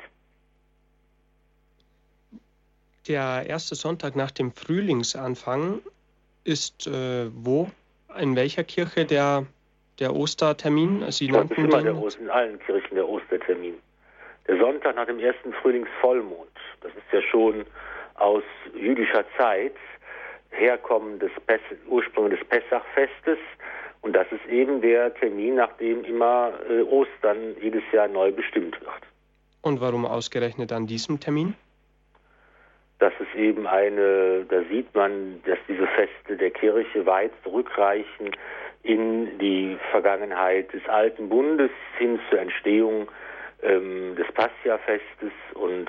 S1: Der erste Sonntag nach dem Frühlingsanfang ist wo? In welcher Kirche der Ostertermin? Sie
S2: nannten das ist immer in allen Kirchen der Ostertermin. Der Sonntag nach dem ersten Frühlingsvollmond. Das ist ja schon aus jüdischer Zeit herkommen Ursprung des Pessachfestes. Und das ist eben der Termin, nach dem immer Ostern jedes Jahr neu bestimmt wird.
S1: Und warum ausgerechnet an diesem Termin?
S2: Das ist eben da sieht man, dass diese Feste der Kirche weit zurückreichen in die Vergangenheit des Alten Bundes hin zur Entstehung des Pascha-Festes. Und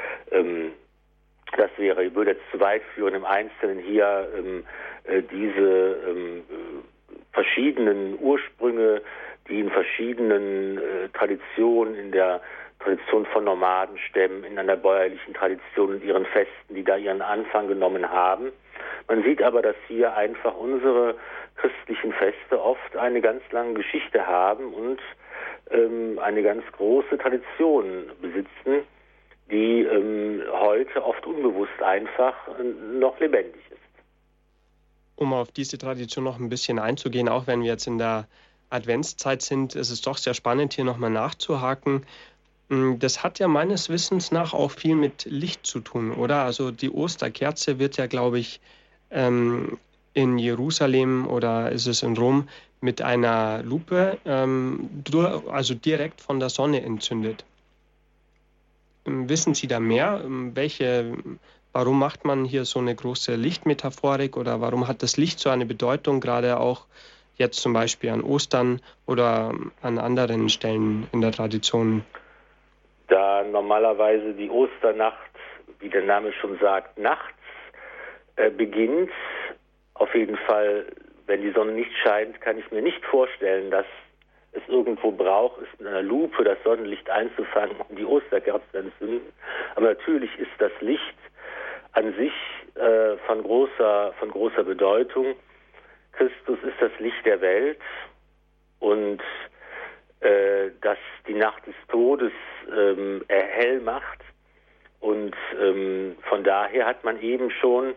S2: das würde jetzt zu weit führen, im Einzelnen hier diese verschiedenen Ursprünge, die in verschiedenen Traditionen, in der Tradition von Nomadenstämmen, in einer bäuerlichen Tradition, in ihren Festen, die da ihren Anfang genommen haben. Man sieht aber, dass hier einfach unsere christlichen Feste oft eine ganz lange Geschichte haben und eine ganz große Tradition besitzen, die heute oft unbewusst einfach noch lebendig ist.
S1: Um auf diese Tradition noch ein bisschen einzugehen, auch wenn wir jetzt in der Adventszeit sind, ist es doch sehr spannend, hier nochmal nachzuhaken. Das hat ja meines Wissens nach auch viel mit Licht zu tun, oder? Also die Osterkerze wird ja, glaube ich, in Jerusalem oder ist es in Rom mit einer Lupe, also direkt von der Sonne entzündet. Wissen Sie da mehr? Warum macht man hier so eine große Lichtmetaphorik oder warum hat das Licht so eine Bedeutung, gerade auch jetzt zum Beispiel an Ostern oder an anderen Stellen in der Tradition?
S2: Da normalerweise die Osternacht, wie der Name schon sagt, nachts beginnt, auf jeden Fall, wenn die Sonne nicht scheint, kann ich mir nicht vorstellen, dass es irgendwo braucht, ist mit einer Lupe das Sonnenlicht einzufangen, um die Osterkerze zu entzünden. Aber natürlich ist das Licht an sich von großer Bedeutung. Christus ist das Licht der Welt und das die Nacht des Todes hell macht. Und von daher hat man eben schon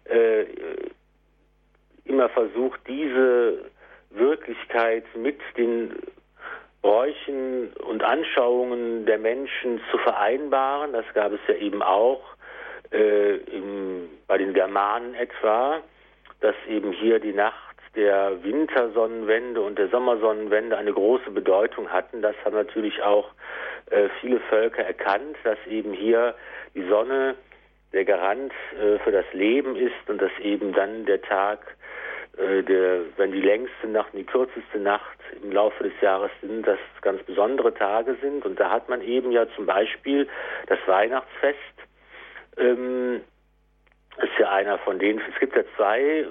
S2: immer versucht, diese Wirklichkeit mit den Bräuchen und Anschauungen der Menschen zu vereinbaren. Das gab es ja eben auch bei den Germanen etwa, dass eben hier die Nacht der Wintersonnenwende und der Sommersonnenwende eine große Bedeutung hatten. Das haben natürlich auch viele Völker erkannt, dass eben hier die Sonne der Garant für das Leben ist und dass eben dann der Tag, wenn die längste Nacht und die kürzeste Nacht im Laufe des Jahres sind, dass ganz besondere Tage sind. Und da hat man eben ja zum Beispiel das Weihnachtsfest, ist ja einer von denen, es gibt ja zwei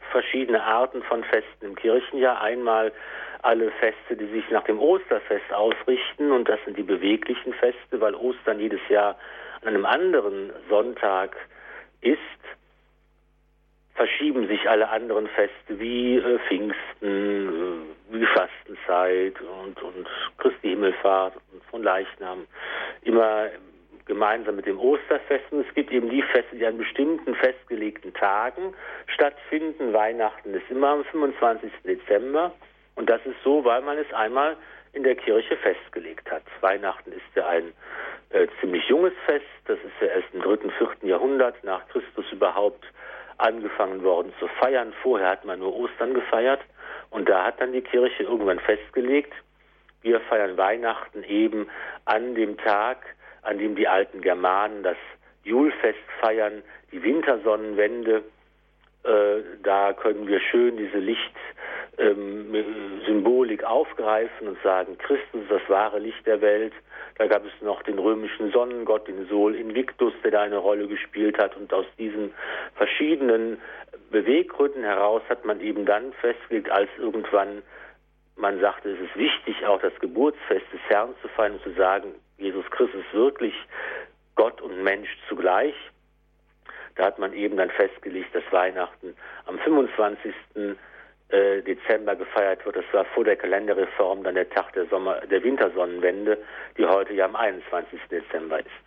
S2: verschiedene Arten von Festen im Kirchenjahr. Einmal alle Feste, die sich nach dem Osterfest ausrichten, und das sind die beweglichen Feste, weil Ostern jedes Jahr an einem anderen Sonntag ist. Verschieben sich alle anderen Feste wie Pfingsten, wie Fastenzeit und Christi Himmelfahrt und von Leichnam immer gemeinsam mit dem Osterfest. Und es gibt eben die Feste, die an bestimmten festgelegten Tagen stattfinden. Weihnachten ist immer am 25. Dezember. Und das ist so, weil man es einmal in der Kirche festgelegt hat. Weihnachten ist ja ein ziemlich junges Fest. Das ist ja erst im 3., 4. Jahrhundert nach Christus überhaupt angefangen worden zu feiern. Vorher hat man nur Ostern gefeiert. Und da hat dann die Kirche irgendwann festgelegt, wir feiern Weihnachten eben an dem Tag, an dem die alten Germanen das Julfest feiern, die Wintersonnenwende. Da können wir schön diese Lichtsymbolik aufgreifen und sagen, Christus ist das wahre Licht der Welt. Da gab es noch den römischen Sonnengott, den Sol Invictus, der da eine Rolle gespielt hat. Und aus diesen verschiedenen Beweggründen heraus hat man eben dann festgelegt, als irgendwann man sagte, es ist wichtig, auch das Geburtsfest des Herrn zu feiern und zu sagen, Jesus Christus ist wirklich Gott und Mensch zugleich. Da hat man eben dann festgelegt, dass Weihnachten am 25. Dezember gefeiert wird. Das war vor der Kalenderreform dann der Tag der Wintersonnenwende, die heute ja am 21. Dezember ist.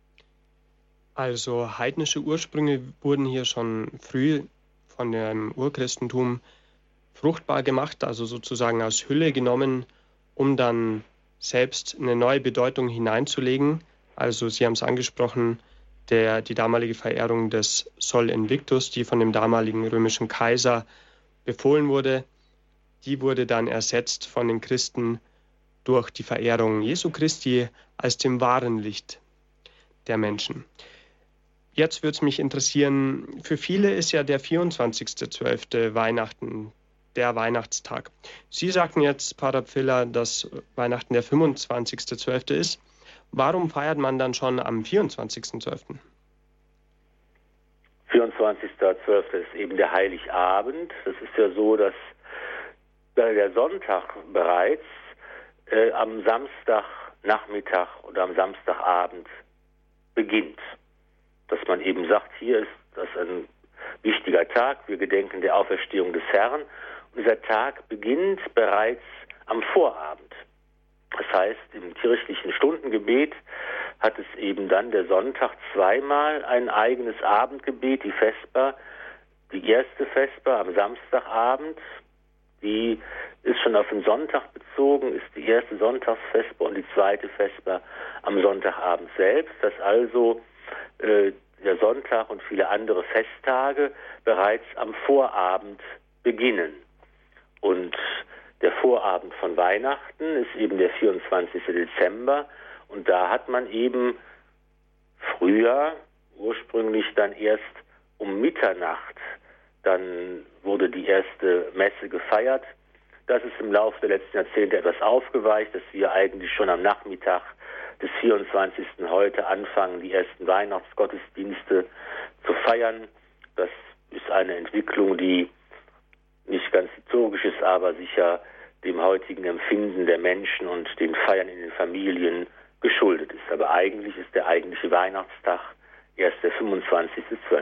S1: Also heidnische Ursprünge wurden hier schon früh von dem Urchristentum fruchtbar gemacht, also sozusagen aus Hülle genommen, um dann selbst eine neue Bedeutung hineinzulegen. Also Sie haben es angesprochen, die damalige Verehrung des Sol Invictus, die von dem damaligen römischen Kaiser befohlen wurde, die wurde dann ersetzt von den Christen durch die Verehrung Jesu Christi als dem wahren Licht der Menschen. Jetzt würde es mich interessieren, für viele ist ja der 24.12. Weihnachten, der Weihnachtstag. Sie sagten jetzt, Pater Pfiller, dass Weihnachten der 25.12. ist. Warum feiert man dann schon am 24.12.?
S2: 24.12. ist eben der Heiligabend. Das ist ja so, dass der Sonntag bereits am Samstagnachmittag oder am Samstagabend beginnt. Dass man eben sagt, hier ist das ein wichtiger Tag, wir gedenken der Auferstehung des Herrn. Und dieser Tag beginnt bereits am Vorabend. Das heißt, im kirchlichen Stundengebet hat es eben dann der Sonntag zweimal ein eigenes Abendgebet, die Vesper, die erste Vesper am Samstagabend, die ist schon auf den Sonntag bezogen, ist die erste Sonntagsvesper, und die zweite Vesper am Sonntagabend selbst, dass also der Sonntag und viele andere Festtage bereits am Vorabend beginnen. Und der Vorabend von Weihnachten ist eben der 24. Dezember, und da hat man eben früher, ursprünglich dann erst um Mitternacht, dann wurde die erste Messe gefeiert. Das ist im Laufe der letzten Jahrzehnte etwas aufgeweicht, dass wir eigentlich schon am Nachmittag des 24. heute anfangen, die ersten Weihnachtsgottesdienste zu feiern. Das ist eine Entwicklung, die nicht ganz liturgisch ist, aber sicher dem heutigen Empfinden der Menschen und den Feiern in den Familien geschuldet ist. Aber eigentlich ist der eigentliche Weihnachtstag erst der 25.12.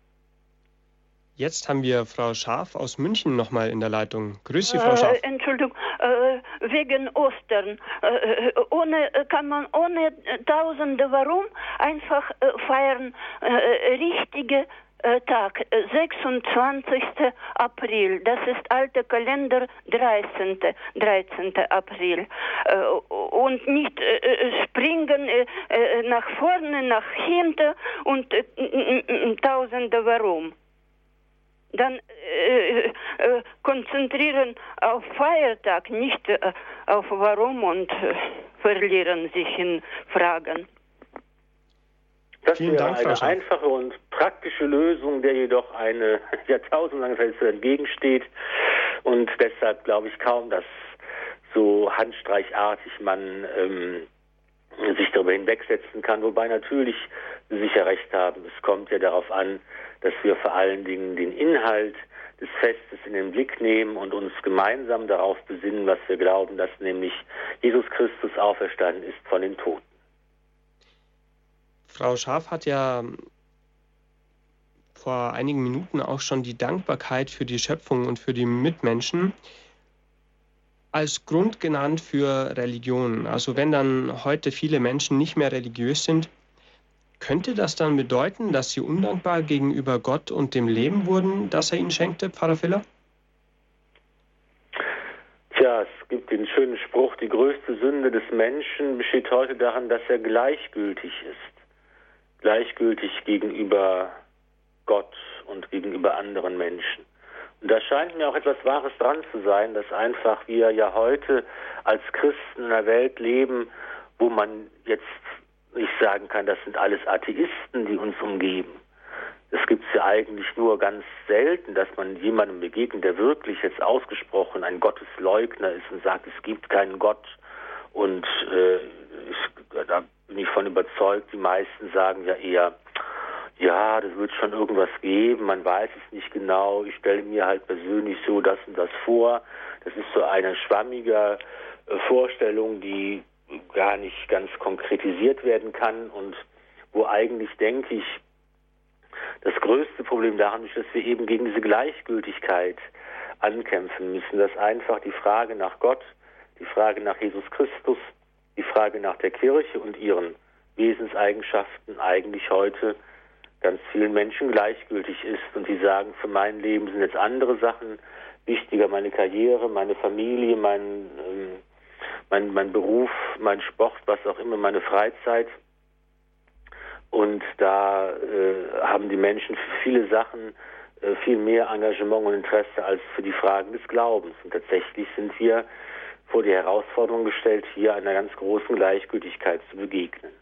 S1: Jetzt haben wir Frau Scharf aus München nochmal in der Leitung. Grüß Sie, Frau Scharf.
S3: Entschuldigung, wegen Ostern. Kann man ohne Tausende, warum einfach feiern richtige Tag, 26. April, das ist alter Kalender, 13. April. Und nicht springen nach vorne, nach hinten und Tausende warum. Dann konzentrieren auf Feiertag, nicht auf warum, und verlieren sich in Fragen.
S2: Das wäre eine einfache und praktische Lösung, der jedoch eine jahrtausendlange Tradition entgegensteht. Und deshalb glaube ich kaum, dass so handstreichartig man sich darüber hinwegsetzen kann. Wobei natürlich Sie sicher recht haben, es kommt ja darauf an, dass wir vor allen Dingen den Inhalt des Festes in den Blick nehmen und uns gemeinsam darauf besinnen, was wir glauben, dass nämlich Jesus Christus auferstanden ist von den Toten.
S1: Frau Scharf hat ja vor einigen Minuten auch schon die Dankbarkeit für die Schöpfung und für die Mitmenschen als Grund genannt für Religion. Also wenn dann heute viele Menschen nicht mehr religiös sind, könnte das dann bedeuten, dass sie undankbar gegenüber Gott und dem Leben wurden, das er ihnen schenkte, Pfarrer Filler?
S2: Tja, es gibt den schönen Spruch, die größte Sünde des Menschen besteht heute daran, dass er gleichgültig ist. Gleichgültig gegenüber Gott und gegenüber anderen Menschen. Und da scheint mir auch etwas Wahres dran zu sein, dass einfach wir ja heute als Christen in einer Welt leben, wo man jetzt nicht sagen kann, das sind alles Atheisten, die uns umgeben. Es gibt es ja eigentlich nur ganz selten, dass man jemandem begegnet, der wirklich jetzt ausgesprochen ein Gottesleugner ist und sagt, es gibt keinen Gott. Und da bin ich von überzeugt, die meisten sagen ja eher, ja, das wird schon irgendwas geben, man weiß es nicht genau, ich stelle mir halt persönlich so das und das vor. Das ist so eine schwammige Vorstellung, die gar nicht ganz konkretisiert werden kann und wo eigentlich, denke ich, das größte Problem daran ist, dass wir eben gegen diese Gleichgültigkeit ankämpfen müssen, dass einfach die Frage nach Gott, die Frage nach Jesus Christus, die Frage nach der Kirche und ihren Wesenseigenschaften eigentlich heute ganz vielen Menschen gleichgültig ist und die sagen, für mein Leben sind jetzt andere Sachen wichtiger, meine Karriere, meine Familie, mein Beruf, mein Sport, was auch immer, meine Freizeit. Und da haben die Menschen für viele Sachen viel mehr Engagement und Interesse als für die Fragen des Glaubens. Und tatsächlich sind wir vor die Herausforderung gestellt, hier einer ganz großen Gleichgültigkeit zu begegnen.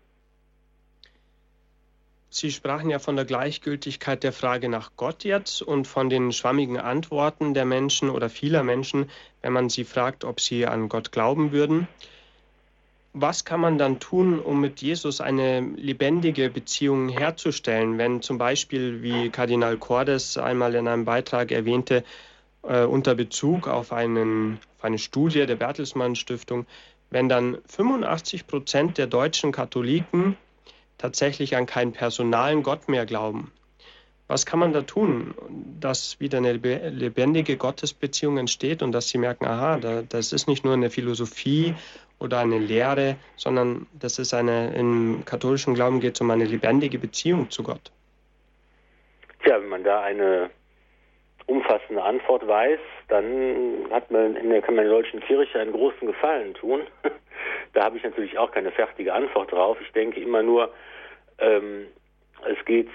S1: Sie sprachen ja von der Gleichgültigkeit der Frage nach Gott jetzt und von den schwammigen Antworten der Menschen oder vieler Menschen, wenn man sie fragt, ob sie an Gott glauben würden. Was kann man dann tun, um mit Jesus eine lebendige Beziehung herzustellen, wenn zum Beispiel, wie Kardinal Cordes einmal in einem Beitrag erwähnte, unter Bezug auf eine Studie der Bertelsmann Stiftung, wenn dann 85% der deutschen Katholiken tatsächlich an keinen personalen Gott mehr glauben. Was kann man da tun, dass wieder eine lebendige Gottesbeziehung entsteht und dass sie merken, aha, das ist nicht nur eine Philosophie oder eine Lehre, sondern das ist im katholischen Glauben geht es um eine lebendige Beziehung zu Gott?
S2: Tja, wenn man da eine umfassende Antwort weiß, dann kann man in der deutschen Kirche einen großen Gefallen tun. Da habe ich natürlich auch keine fertige Antwort drauf. Ich denke immer nur, es gibt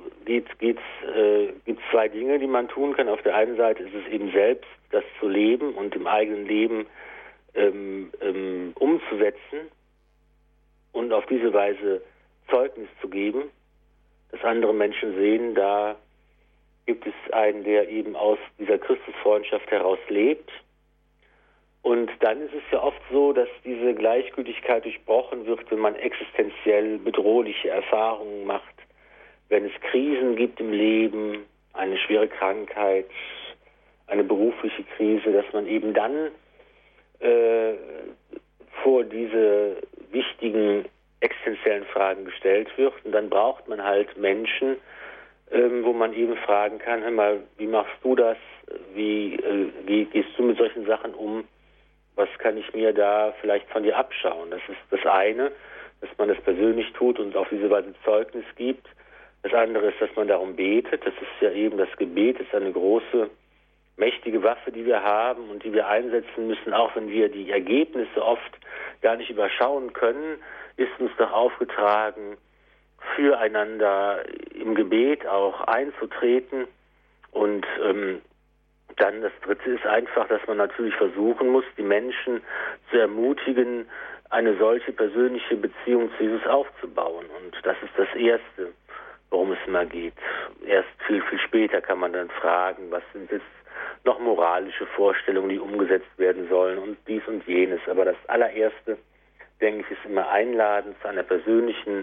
S2: zwei Dinge, die man tun kann. Auf der einen Seite ist es eben selbst, das zu leben und im eigenen Leben umzusetzen und auf diese Weise Zeugnis zu geben, dass andere Menschen sehen, da gibt es einen, der eben aus dieser Christusfreundschaft heraus lebt. Und dann ist es ja oft so, dass diese Gleichgültigkeit durchbrochen wird, wenn man existenziell bedrohliche Erfahrungen macht, wenn es Krisen gibt im Leben, eine schwere Krankheit, eine berufliche Krise, dass man eben dann vor diese wichtigen existenziellen Fragen gestellt wird. Und dann braucht man halt Menschen, wo man eben fragen kann, hör mal, wie machst du das? Wie gehst du mit solchen Sachen um? Was kann ich mir da vielleicht von dir abschauen? Das ist das eine, dass man das persönlich tut und auf diese Weise Zeugnis gibt. Das andere ist, dass man darum betet. Das ist ja eben, das Gebet ist eine große, mächtige Waffe, die wir haben und die wir einsetzen müssen, auch wenn wir die Ergebnisse oft gar nicht überschauen können, ist uns doch aufgetragen, füreinander im Gebet auch einzutreten. Und dann das Dritte ist einfach, dass man natürlich versuchen muss, die Menschen zu ermutigen, eine solche persönliche Beziehung zu Jesus aufzubauen. Und das ist das Erste, worum es immer geht. Erst viel, viel später kann man dann fragen, was sind jetzt noch moralische Vorstellungen, die umgesetzt werden sollen und dies und jenes. Aber das allererste, denke ich, ist immer einladen zu einer persönlichen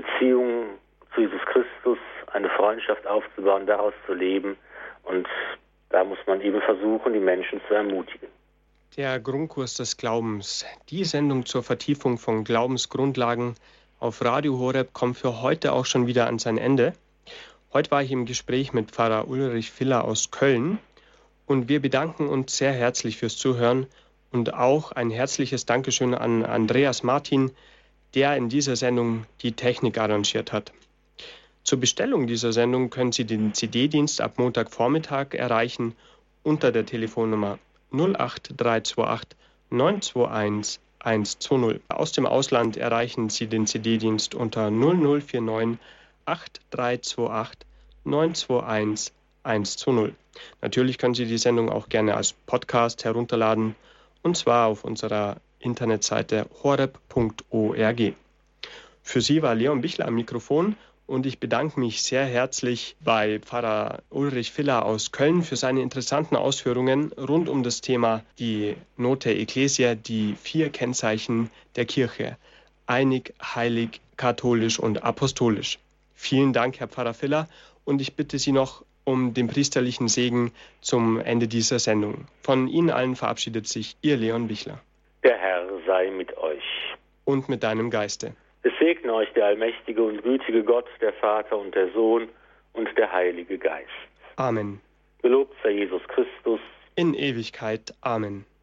S2: Beziehung zu Jesus Christus, eine Freundschaft aufzubauen, daraus zu leben und da muss man eben versuchen, die Menschen zu ermutigen.
S1: Der Grundkurs des Glaubens, die Sendung zur Vertiefung von Glaubensgrundlagen auf Radio Horeb, kommt für heute auch schon wieder an sein Ende. Heute war ich im Gespräch mit Pfarrer Ulrich Viller aus Köln und wir bedanken uns sehr herzlich fürs Zuhören und auch ein herzliches Dankeschön an Andreas Martin, der in dieser Sendung die Technik arrangiert hat. Zur Bestellung dieser Sendung können Sie den CD-Dienst ab Montagvormittag erreichen unter der Telefonnummer 08328 921 120. Aus dem Ausland erreichen Sie den CD-Dienst unter 0049 8328 921 120. Natürlich können Sie die Sendung auch gerne als Podcast herunterladen, und zwar auf unserer Internetseite horeb.org. Für Sie war Leon Bichler am Mikrofon und ich bedanke mich sehr herzlich bei Pfarrer Ulrich Viller aus Köln für seine interessanten Ausführungen rund um das Thema die Note Ecclesia, die 4 Kennzeichen der Kirche: einig, heilig, katholisch und apostolisch. Vielen Dank, Herr Pfarrer Viller, und ich bitte Sie noch um den priesterlichen Segen zum Ende dieser Sendung. Von Ihnen allen verabschiedet sich Ihr Leon Bichler.
S2: Der Herr sei mit euch.
S1: Und mit deinem Geiste.
S2: Es segne euch der allmächtige und gütige Gott, der Vater und der Sohn und der Heilige Geist.
S1: Amen.
S2: Gelobt sei Jesus Christus.
S1: In Ewigkeit. Amen.